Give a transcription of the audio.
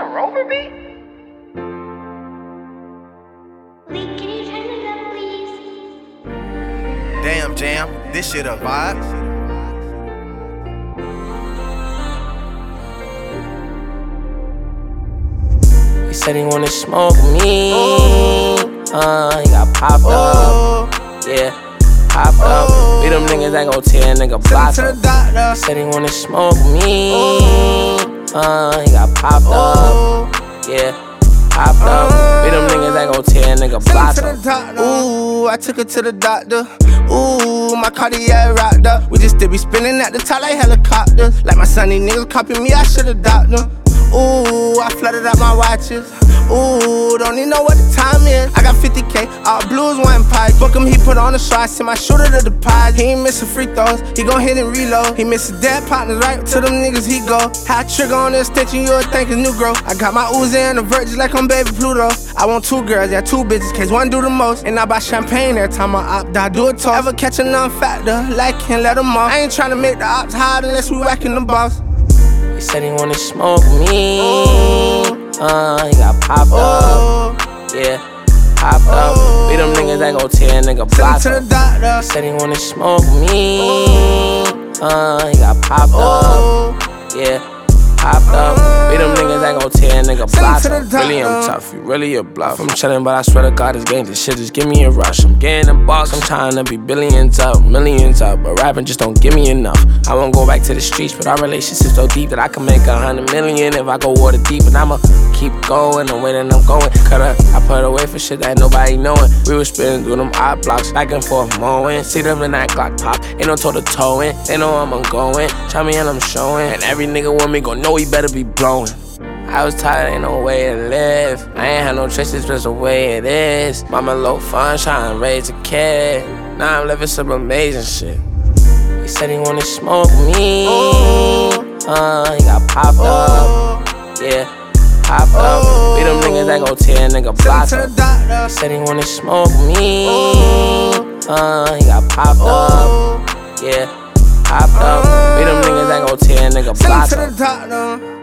a Rover beat? Lee, can you turn it up, please? Damn, Jam, this shit a vibe. He said he wanna smoke me. He got popped up. Yeah, popped up. Be them niggas that gon' tear a nigga block up. He said he wanna smoke me. He got popped up. Yeah, popped up. Be them niggas that gon' tear a nigga block up. Ooh, I took her to the doctor. Ooh, my Cartier rocked up. We just still be spinning at the top like helicopters. Like my son, these niggas copying me, I should've docked them. Ooh, I flooded out my watches. Ooh, don't even know what the time is. I got 50K, all blues, one pipe. Book him, he put on a show, I sent my shooter to the pod. He ain't missing free throws, he gon' hit and reload. He missin' dead partners, right to them niggas he go. High trigger on the extension, you would think it's new growth. I got my Uzi and the Virgin like I'm baby Pluto. I want 2 girls, yeah, 2 bitches, case one do the most. And I buy champagne every time I opt, I do a toast. Ever catch a non-factor, like can't let them off. I ain't tryna make the ops hide unless we whacking the boss. He said he wanna smoke me. He got popped up. Yeah, popped up. Be them niggas that gon' tear a nigga block up. He said he wanna smoke me. He got popped up. Yeah, popped up. Be them niggas that gon' tear a nigga block up. Really, I'm tough, you really a bluff. I'm chillin', but I swear to God, this game, this shit just give me a rush. I'm getting a box, I'm trying to be billions up, millions up, but rapping just don't give me enough. I won't go back to the streets, but our relationship so deep that I can make 100 million if I go water deep. And I'ma keep going the way that I'm going. I put away for shit that nobody knowing. We was spinning through them odd blocks, back and forth mowing. See them in that Glock pop, ain't no toe to toeing. They know I'm going, try me and I'm showing. And every nigga with me gon' know he better be blowing. I was tired, ain't no way to live. I ain't had no choice, it's just the way it is. Mama low fun, trying to raise a kid. Now I'm living some amazing shit. He said he wanna smoke me. He got popped up. Yeah, popped up. Be them niggas that gon' tear a nigga block up. He said he wanna smoke me. He got popped up. Yeah, popped up. Be them niggas that gon' tear a nigga block up.